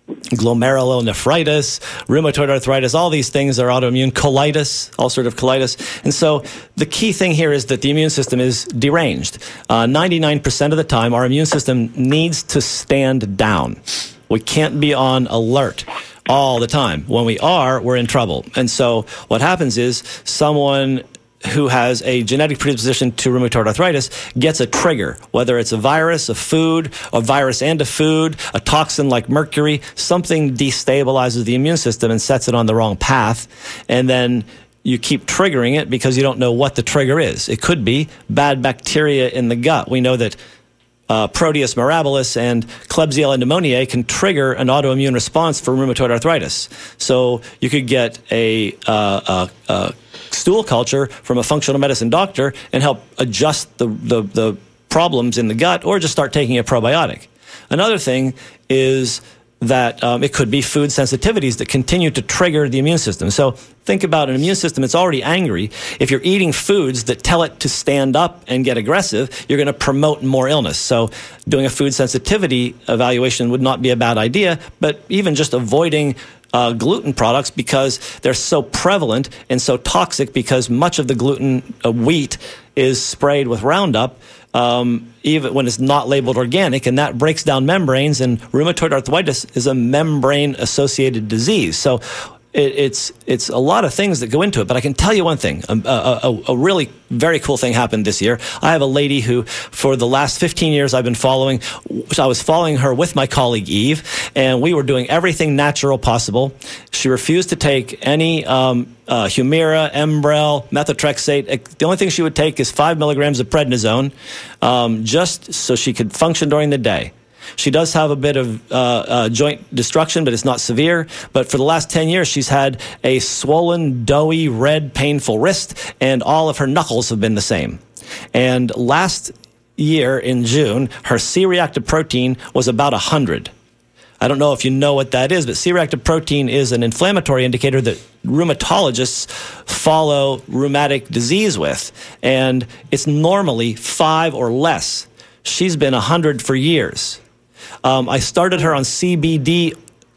Speaker 3: glomerulonephritis, rheumatoid arthritis, all these things are autoimmune, colitis, ulcerative colitis. And so the key thing here is that the immune system is deranged. Uh, ninety-nine percent of the time, our immune system needs to stand down. We can't be on alert all the time. When we are, we're in trouble. And so what happens is someone who has a genetic predisposition to rheumatoid arthritis gets a trigger, whether it's a virus, a food, a virus and a food, a toxin like mercury, something destabilizes the immune system and sets it on the wrong path. And then you keep triggering it because you don't know what the trigger is. It could be bad bacteria in the gut. We know that Uh, Proteus mirabilis and Klebsiella pneumoniae can trigger an autoimmune response for rheumatoid arthritis. So you could get a, uh, a, a stool culture from a functional medicine doctor and help adjust the, the, the problems in the gut, or just start taking a probiotic. Another thing is that um, it could be food sensitivities that continue to trigger the immune system. So think about an immune system that's already angry. If you're eating foods that tell it to stand up and get aggressive, you're going to promote more illness. So doing a food sensitivity evaluation would not be a bad idea, but even just avoiding uh, gluten products because they're so prevalent and so toxic because much of the gluten uh, wheat is sprayed with Roundup, Um, even when it's not labeled organic, and that breaks down membranes, and rheumatoid arthritis is a membrane-associated disease. So it, it's it's a lot of things that go into it. But I can tell you one thing, a, a, a really very cool thing happened this year. I have a lady who, for the last fifteen years I've been following, I was following her with my colleague Eve, and we were doing everything natural possible. She refused to take any um, uh, Humira, Enbrel, methotrexate. The only thing she would take is five milligrams of prednisone, um, just so she could function during the day. She does have a bit of uh, uh, joint destruction, but it's not severe. But for the last ten years, she's had a swollen, doughy, red, painful wrist, and all of her knuckles have been the same. And last year in June, her C-reactive protein was about one hundred. I don't know if you know what that is, but C-reactive protein is an inflammatory indicator that rheumatologists follow rheumatic disease with. And it's normally five or less. She's been one hundred for years. Um, I started her on C B D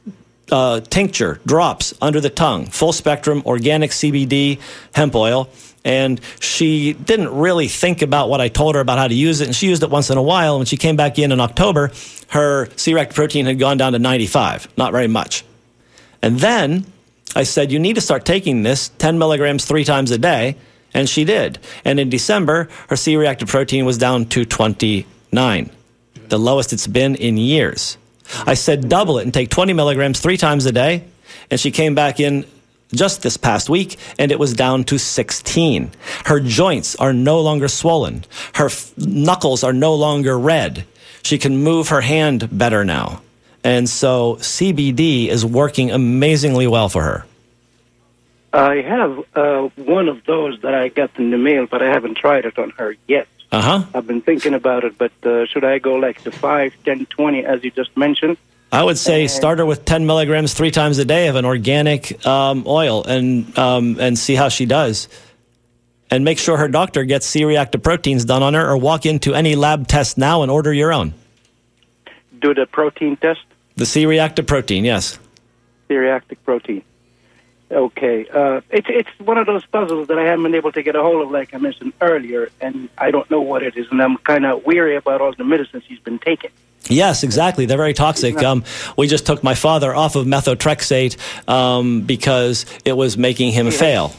Speaker 3: uh, tincture, drops under the tongue, full spectrum, organic C B D, hemp oil. And she didn't really think about what I told her about how to use it. And she used it once in a while. And when she came back in in October, her C-reactive protein had gone down to ninety-five, not very much. And then I said, you need to start taking this ten milligrams three times a day. And she did. And in December, her C-reactive protein was down to twenty-nine, the lowest it's been in years. I said, double it and take twenty milligrams three times a day. And she came back in just this past week, and it was down to sixteen. Her joints are no longer swollen. Her f- knuckles are no longer red. She can move her hand better now. And so C B D is working amazingly well for her.
Speaker 10: I have uh, one of those that I got in the mail, but I haven't tried it on her yet.
Speaker 3: Uh-huh.
Speaker 10: I've been thinking about it, but uh, should I go like the five, ten, twenty, as you just mentioned?
Speaker 3: I would say
Speaker 9: And-
Speaker 3: start her with ten milligrams three times a day of an organic um, oil and um, and see how she does. And make sure her doctor gets C-reactive proteins done on her, or walk into any lab test now and order your own.
Speaker 10: Do the protein test,
Speaker 3: The C-reactive protein, yes.
Speaker 10: C-reactive protein. Okay. Uh, it's it's one of those puzzles that I haven't been able to get a hold of, like I mentioned earlier, and I don't know what it is, and I'm kind of weary about all the medicines he's been taking.
Speaker 3: Yes, exactly. They're very toxic. Um, we just took my father off of methotrexate um, because it was making him fail.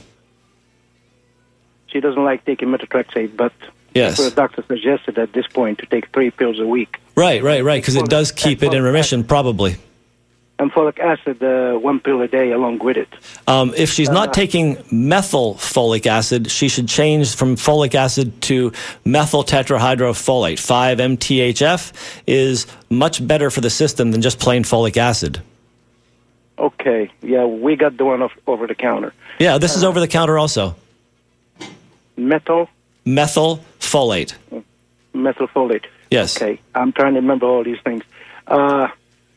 Speaker 10: She doesn't like taking methotrexate, but
Speaker 3: Yes.
Speaker 10: the doctor suggested at this point to take three pills a week.
Speaker 3: Right, right, right, because it does keep it in remission, probably.
Speaker 10: And folic acid, uh, one pill a day along with it.
Speaker 3: Um, if she's not taking methyl folic acid, she should change from folic acid to methyl tetrahydrofolate. five M T H F is much better for the system than just plain folic acid.
Speaker 10: Okay, yeah, we got the one off, over the counter.
Speaker 3: Yeah, this is over the counter also.
Speaker 10: Methyl?
Speaker 3: Methyl folate.
Speaker 10: Methylfolate.
Speaker 3: Yes.
Speaker 10: Okay, I'm trying to remember all these things. Uh,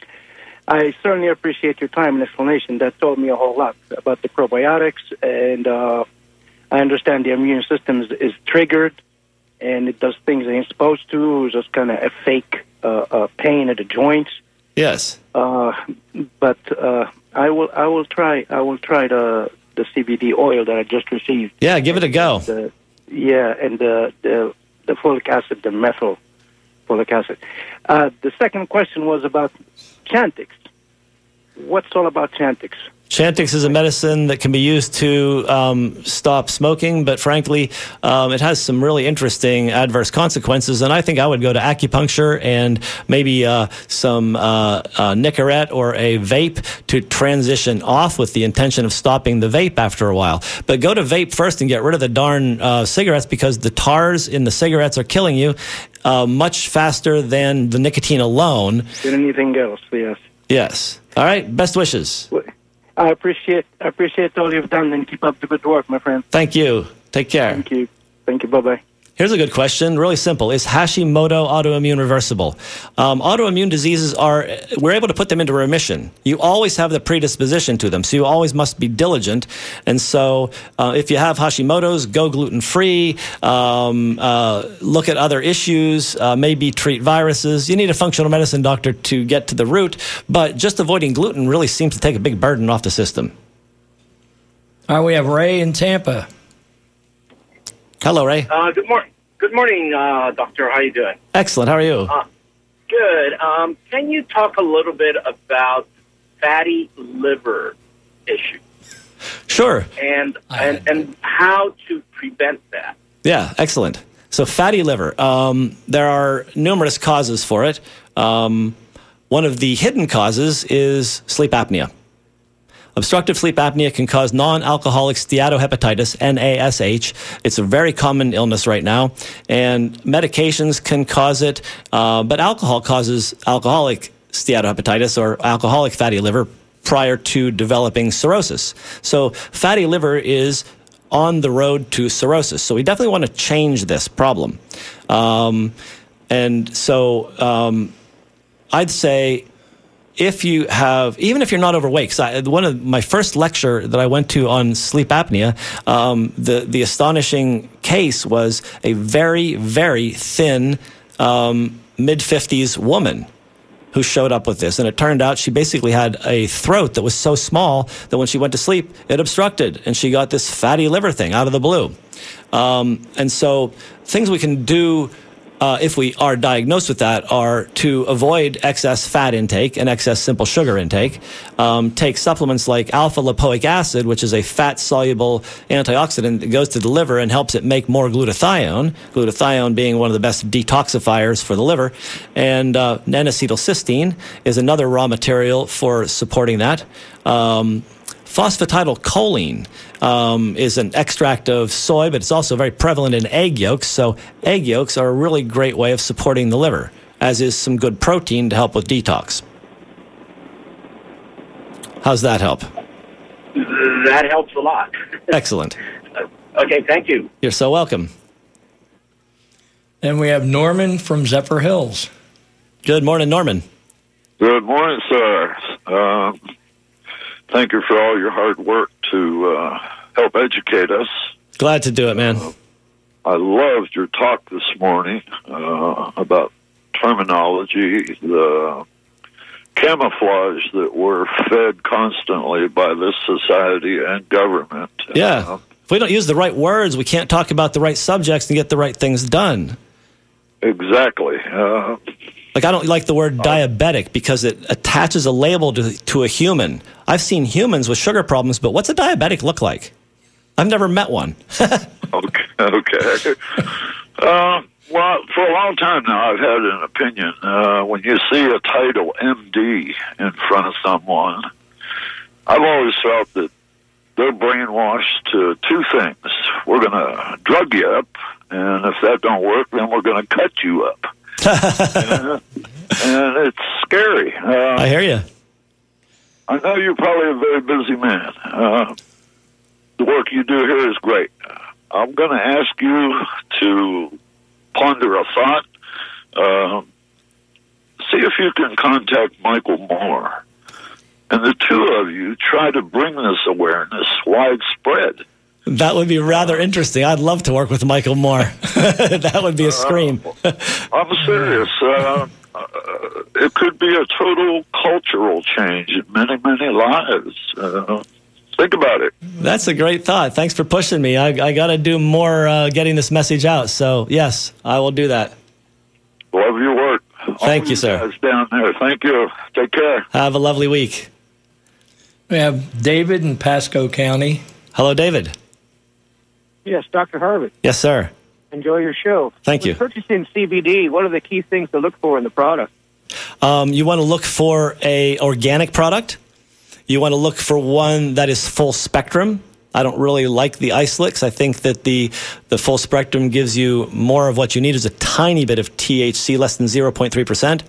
Speaker 10: I certainly appreciate your time and explanation. That told me a whole lot about the probiotics, and uh, I understand the immune system is, is triggered, and it does things it ain't supposed to. It's just kind of a fake uh, uh, pain at the joints.
Speaker 3: Yes.
Speaker 10: Uh, but uh, I will I will try I will try the the C B D oil that I just received.
Speaker 3: Yeah, give it a go.
Speaker 10: The, yeah, and the, the the folic acid, the methyl folic acid. Uh, the second question was about Chantix. What's all about Chantix?
Speaker 3: Chantix is a medicine that can be used to um, stop smoking, but frankly, um, it has some really interesting adverse consequences. And I think I would go to acupuncture and maybe uh, some uh, uh, Nicorette or a vape to transition off with the intention of stopping the vape after a while. But go to vape first and get rid of the darn uh, cigarettes, because the tars in the cigarettes are killing you uh, much faster than the nicotine alone.
Speaker 10: Than anything else, yes.
Speaker 3: Yes. All right. Best wishes.
Speaker 10: I appreciate I appreciate all you've done, and keep up the good work, my friend.
Speaker 3: Thank you. Take care.
Speaker 10: Thank you. Thank you. Bye-bye.
Speaker 3: Here's a good question. Really simple. Is Hashimoto autoimmune reversible? Um, autoimmune diseases are, we're able to put them into remission. You always have the predisposition to them, so you always must be diligent. And so uh, if you have Hashimoto's, go gluten-free, um, uh, look at other issues, uh, maybe treat viruses. You need a functional medicine doctor to get to the root, but just avoiding gluten really seems to take a big burden off the system.
Speaker 2: All right, we have Ray in Tampa.
Speaker 3: Hello, Ray.
Speaker 11: Uh, good morning. Good morning, uh, Doctor. How you doing?
Speaker 3: Excellent. How are you?
Speaker 11: Uh, good. Um, can you talk a little bit about fatty liver issue?
Speaker 3: Sure.
Speaker 11: And and, and how to prevent that?
Speaker 3: Yeah, excellent. So fatty liver, um, there are numerous causes for it. Um, one of the hidden causes is sleep apnea. Obstructive sleep apnea can cause non-alcoholic steatohepatitis, N A S H. It's a very common illness right now, and medications can cause it, uh, but alcohol causes alcoholic steatohepatitis or alcoholic fatty liver prior to developing cirrhosis. So fatty liver is on the road to cirrhosis. So we definitely want to change this problem. Um, and so um, I'd say, if you have, even if you're not overweight, because I, one of my first lecture that I went to on sleep apnea, um, the the astonishing case was a very, very thin um, mid fifties woman who showed up with this. And it turned out she basically had a throat that was so small that when she went to sleep, it obstructed. And she got this fatty liver thing out of the blue. Um, and so things we can do Uh, if we are diagnosed with that, are to avoid excess fat intake and excess simple sugar intake. Um, take supplements like alpha-lipoic acid, which is a fat-soluble antioxidant that goes to the liver and helps it make more glutathione, glutathione being one of the best detoxifiers for the liver. And uh, N-acetylcysteine is another raw material for supporting that. Um, Phosphatidylcholine um, is an extract of soy, but it's also very prevalent in egg yolks. So egg yolks are a really great way of supporting the liver, as is some good protein to help with detox. How's that help?
Speaker 11: That helps a lot.
Speaker 3: Excellent.
Speaker 11: Okay, thank you.
Speaker 3: You're so welcome.
Speaker 2: And we have Norman from Zephyr Hills.
Speaker 3: Good morning, Norman.
Speaker 12: Good morning, sir. Uh, thank you for all your hard work to uh, help educate us.
Speaker 3: Glad to do it, man.
Speaker 12: Uh, I loved your talk this morning uh, about terminology, the camouflage that we're fed constantly by this society and government.
Speaker 3: Yeah.
Speaker 12: Uh,
Speaker 3: if we don't use the right words, we can't talk about the right subjects and get the right things done.
Speaker 12: Exactly. Uh,
Speaker 3: like, I don't like the word diabetic because it attaches a label to, to a human. I've seen humans with sugar problems, but what's a diabetic look like? I've never met one.
Speaker 12: okay. Okay. Uh, well, for a long time now, I've had an opinion. Uh, when you see a title M D in front of someone, I've always felt that they're brainwashed to two things. We're going to drug you up, and if that don't work, then we're going to cut you up. and, and it's scary. Uh,
Speaker 3: I hear you.
Speaker 12: I know you're probably a very busy man. Uh, the work you do here is great. I'm going to ask you to ponder a thought. Uh, see if you can contact Michael Moore. And the two of you try to bring this awareness widespread.
Speaker 3: That would be rather interesting. I'd love to work with Michael Moore. That would be a scream.
Speaker 12: Uh, I'm serious. Uh, uh, it could be a total cultural change in many, many lives. Uh, think about it.
Speaker 3: That's a great thought. Thanks for pushing me. I, I got to do more uh, getting this message out. So, yes, I will do that.
Speaker 12: Love your work.
Speaker 3: Thank
Speaker 12: All
Speaker 3: you, sir.
Speaker 12: Guys down there. Thank you. Take care.
Speaker 3: Have a lovely week.
Speaker 2: We have David in Pasco County.
Speaker 3: Hello, David.
Speaker 13: Yes, Doctor Harvey.
Speaker 3: Yes, sir.
Speaker 13: Enjoy your show.
Speaker 3: Thank you.
Speaker 13: When purchasing C B D, what are the key things to look for in the product?
Speaker 3: Um, you want to look for a organic product. You want to look for one that is full spectrum. I don't really like the Islix. I think that the the full spectrum gives you more of what you need. Is a tiny bit of T H C, less than zero point three percent.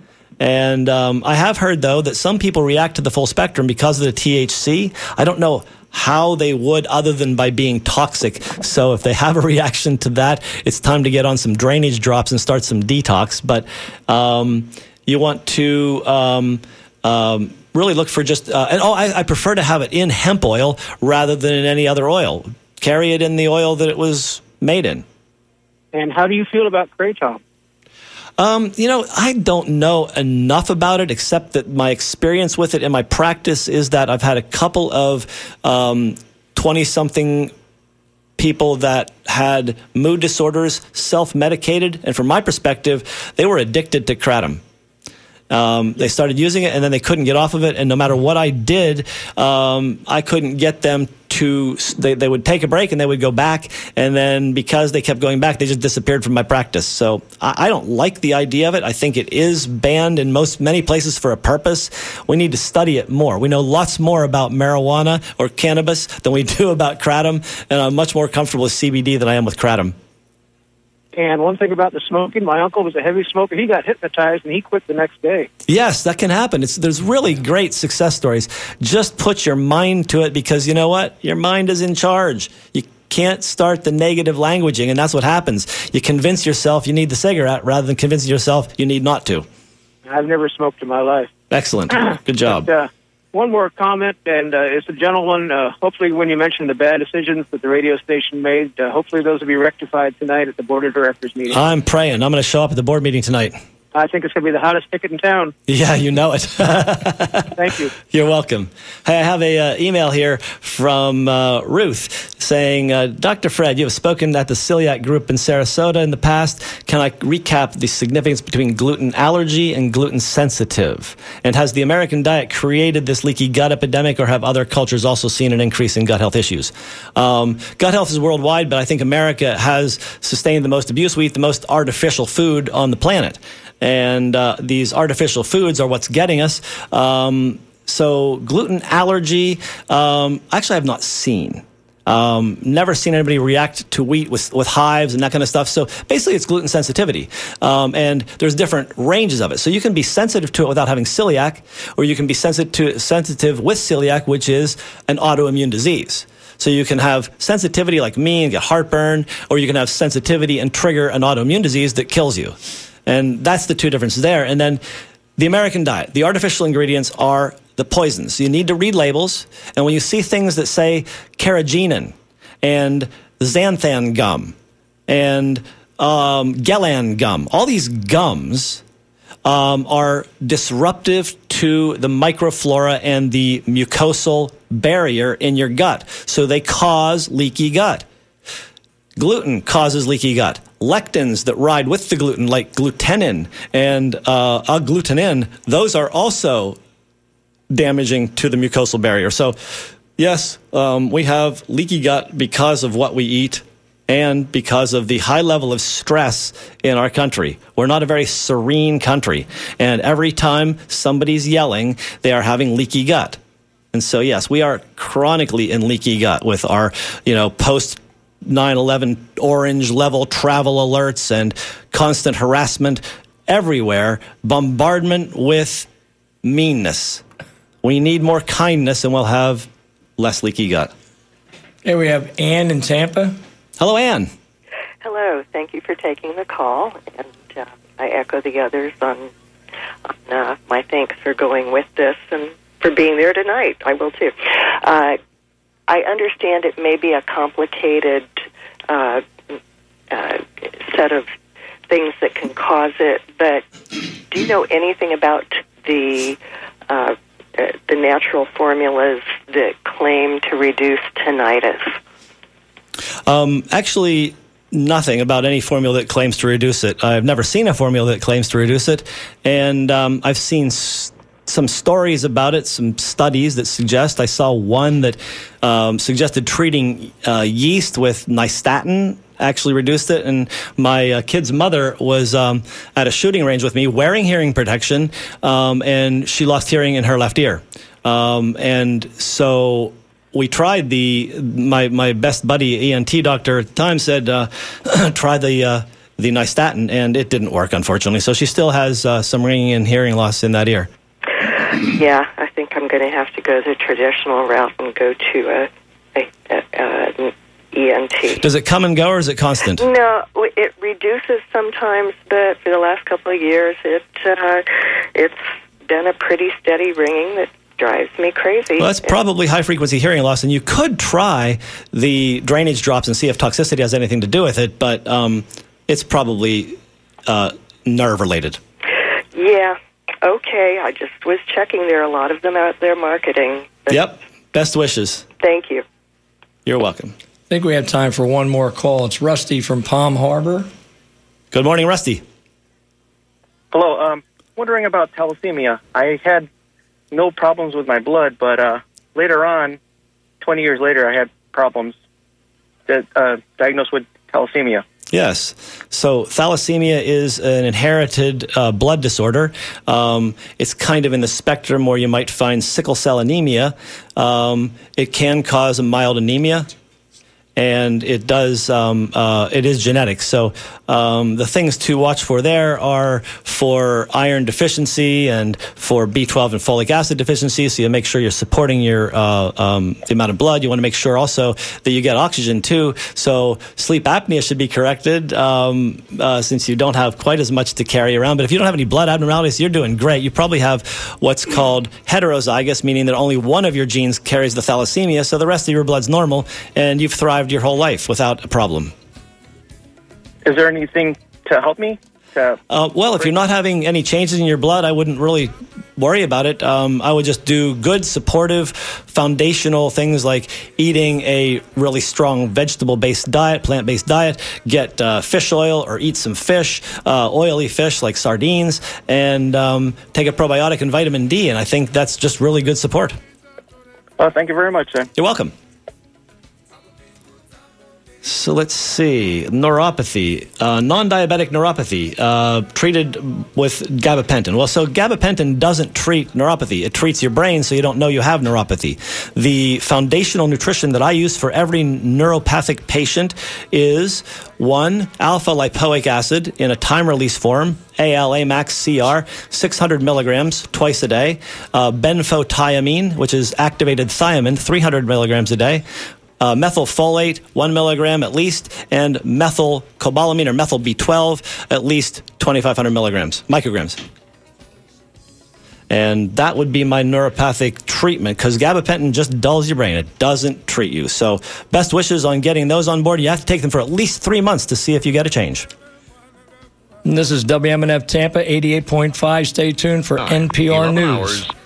Speaker 3: And um, I have heard, though, that some people react to the full spectrum because of the T H C. I don't know how they would other than by being toxic. So if they have a reaction to that, it's time to get on some drainage drops and start some detox. But um, you want to um, um, really look for just, uh, and oh, I, I prefer to have it in hemp oil rather than in any other oil. Carry it in the oil that it was made in.
Speaker 13: And how do you feel about Kratom?
Speaker 3: Um, you know, I don't know enough about it, except that my experience with it and my practice is that I've had a couple of um, twenty-something people that had mood disorders, self-medicated, and from my perspective, they were addicted to Kratom. Um, they started using it, and then they couldn't get off of it, and no matter what I did, um, I couldn't get them to, they, they would take a break, and they would go back, and then because they kept going back, they just disappeared from my practice. So I, I don't like the idea of it. I think it is banned in most, many places for a purpose. We need to study it more. We know lots more about marijuana or cannabis than we do about Kratom, and I'm much more comfortable with C B D than I am with Kratom.
Speaker 13: And one thing about the smoking, my uncle was a heavy smoker. He got hypnotized, and he quit the next day.
Speaker 3: Yes, that can happen. It's, there's really great success stories. Just put your mind to it because you know what? Your mind is in charge. You can't start the negative languaging, and that's what happens. You convince yourself you need the cigarette rather than convincing yourself you need not to.
Speaker 13: I've never smoked in my life.
Speaker 3: Excellent. Good job.
Speaker 13: But, uh, one more comment, and uh, it's a gentleman. Uh, hopefully, when you mentioned the bad decisions that the radio station made, uh, hopefully those will be rectified tonight at the board of directors meeting.
Speaker 3: I'm praying. I'm going to show up at the board meeting tonight.
Speaker 13: I think it's going to be the hottest ticket in town.
Speaker 3: Yeah, you know it.
Speaker 13: Thank you.
Speaker 3: You're welcome. Hey, I have a uh, email here from uh, Ruth saying, uh, Doctor Fred, you have spoken at the celiac group in Sarasota in the past. Can I recap the significance between gluten allergy and gluten sensitive? And has the American diet created this leaky gut epidemic, or have other cultures also seen an increase in gut health issues? Um, gut health is worldwide, but I think America has sustained the most abuse. We eat the most artificial food on the planet. And uh, these artificial foods are what's getting us. Um, so gluten allergy, um, actually I have not seen. Um, never seen anybody react to wheat with, with hives and that kind of stuff. So basically it's gluten sensitivity. Um, and there's different ranges of it. So you can be sensitive to it without having celiac, or you can be sensitive to, sensitive with celiac, which is an autoimmune disease. So you can have sensitivity like me and get heartburn, or you can have sensitivity and trigger an autoimmune disease that kills you. And that's the two differences there. And then the American diet, the artificial ingredients are the poisons. You need to read labels, and when you see things that say carrageenan and xanthan gum and um, Gellan gum, all these gums um, are disruptive to the microflora and the mucosal barrier in your gut, so they cause leaky gut. Gluten causes leaky gut. Lectins that ride with the gluten, like glutenin and uh, agglutinin, those are also damaging to the mucosal barrier. So, yes, um, we have leaky gut because of what we eat and because of the high level of stress in our country. We're not a very serene country. And every time somebody's yelling, they are having leaky gut. And so, yes, we are chronically in leaky gut with our, you know, post nine eleven orange level travel alerts and constant harassment everywhere, bombardment with meanness. We need more kindness and we'll have less leaky gut.
Speaker 2: Hey, we have Ann in Tampa.
Speaker 3: Hello, Ann.
Speaker 14: Hello. Thank you for taking the call. And uh, I echo the others on, on uh, my thanks for going with this and for being there tonight. I will too. Uh, I understand it may be a complicated uh, uh, set of things that can cause it, but do you know anything about the uh, uh, the natural formulas that claim to reduce tinnitus?
Speaker 3: Um, actually, nothing about any formula that claims to reduce it. I've never seen a formula that claims to reduce it, and um, I've seen s- some stories about it, some studies that suggest. I saw one that um, suggested treating uh, yeast with nystatin actually reduced it. And my uh, kid's mother was um, at a shooting range with me wearing hearing protection, um, and she lost hearing in her left ear. Um, and so we tried the, my, my best buddy, E N T doctor at the time, said, uh, try the, uh, the nystatin, and it didn't work, unfortunately. So she still has uh, some ringing and hearing loss in that ear.
Speaker 14: Yeah, I think I'm going to have to go the traditional route and go to a, a, a, a an E N T.
Speaker 3: Does it come and go, or is it constant?
Speaker 14: No, it reduces sometimes, but for the last couple of years, it uh, it's been a pretty steady ringing that drives me crazy.
Speaker 3: Well, that's probably high-frequency hearing loss, and you could try the drainage drops and see if toxicity has anything to do with it, but um, it's probably uh, nerve-related.
Speaker 14: Yeah. Okay, I just was checking. There are a lot of them out there marketing.
Speaker 3: Yep. Best wishes.
Speaker 14: Thank you.
Speaker 3: You're welcome.
Speaker 2: I think we have time for one more call. It's Rusty from Palm Harbor.
Speaker 3: Good morning, Rusty.
Speaker 15: Hello. Um, wondering about thalassemia. I had no problems with my blood, but uh, later on, twenty years later, I had problems that uh, diagnosed with thalassemia.
Speaker 3: Yes. So thalassemia is an inherited uh, blood disorder. Um, it's kind of in the spectrum where you might find sickle cell anemia. Um, it can cause a mild anemia, and it does. Um, uh, it is genetic. So um, the things to watch for there are for iron deficiency and for B twelve and folic acid deficiency. So you make sure you're supporting your uh, um, the amount of blood. You want to make sure also that you get oxygen too. So sleep apnea should be corrected um, uh, since you don't have quite as much to carry around. But if you don't have any blood abnormalities, you're doing great. You probably have what's called heterozygous, meaning that only one of your genes carries the thalassemia, so the rest of your blood's normal, and you've thrived your whole life without a problem.
Speaker 15: Is there anything to help me? To
Speaker 3: uh, well, if you're not having any changes in your blood, I wouldn't really worry about it. Um, I would just do good, supportive, foundational things like eating a really strong vegetable-based diet, plant-based diet, get uh, fish oil or eat some fish, uh, oily fish like sardines, and um, take a probiotic and vitamin D, and I think that's just really good support.
Speaker 15: Well, thank you very much, sir.
Speaker 3: You're welcome. So let's see, neuropathy, uh, non-diabetic neuropathy, uh, treated with gabapentin. Well, so gabapentin doesn't treat neuropathy. It treats your brain so you don't know you have neuropathy. The foundational nutrition that I use for every neuropathic patient is, one, alpha-lipoic acid in a time-release form, A L A max C R, six hundred milligrams twice a day, uh, benfotiamine, which is activated thiamine, three hundred milligrams a day, Uh, methylfolate, one milligram at least, and methylcobalamin or methyl B twelve, at least twenty-five hundred milligrams, micrograms. And that would be my neuropathic treatment, because gabapentin just dulls your brain. It doesn't treat you. So best wishes on getting those on board. You have to take them for at least three months to see if you get a change.
Speaker 2: And this is W M N F Tampa eighty-eight point five. Stay tuned for N P R News.
Speaker 16: Hours.